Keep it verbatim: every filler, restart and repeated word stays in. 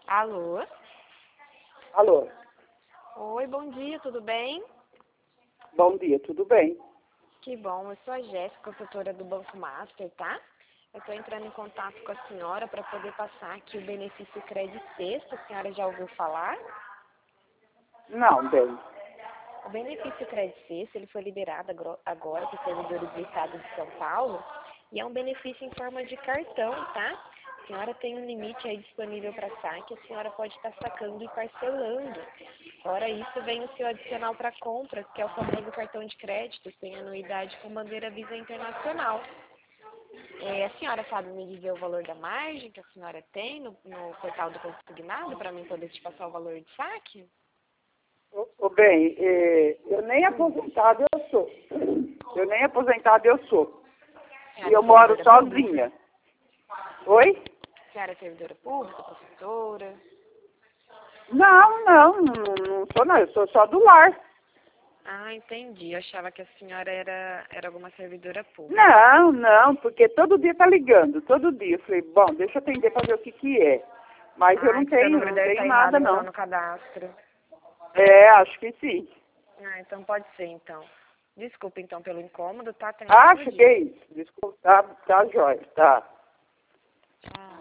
Alô? Alô? Oi, bom dia, tudo bem? Bom dia, tudo bem? Que bom, eu sou a Jéssica, consultora do Banco Master, tá? Eu estou entrando em contato com a senhora para poder passar aqui o benefício Crédito Sexta, a senhora já ouviu falar? Não, bem. O benefício Crédito Sexta, ele foi liberado agro- agora para os servidores do estado de São Paulo e é um benefício em forma de cartão, tá? A senhora tem um limite aí disponível para saque, a senhora pode estar sacando e parcelando. Fora isso, vem o seu adicional para compras, que é o famoso cartão de crédito, sem anuidade com bandeira Visa Internacional. É, a senhora sabe me dizer o valor da margem que a senhora tem no, no portal do consignado para mim poder te passar o valor de saque? Ô, ô, bem, eh, eu nem aposentado eu sou. Eu nem aposentado eu sou. E eu moro Servidora sozinha. Oi? pública? A senhora é servidora pública, professora? Não, não, não, não sou não, eu sou só do lar. Ah, entendi. Eu achava que a senhora era, era alguma servidora pública. Não, não, porque todo dia tá ligando, todo dia. Eu falei, bom, deixa eu atender pra ver o que que é. Mas eu Ah, não que seu tenho, número não deve estar tenho errado nada então não. no cadastro. É, acho que sim. Ah, então pode ser então. Desculpa então pelo incômodo, tá? Tenha um ótimo Acho que dia. é isso. Desculpa, tá, tá jóia, tá. Tchau.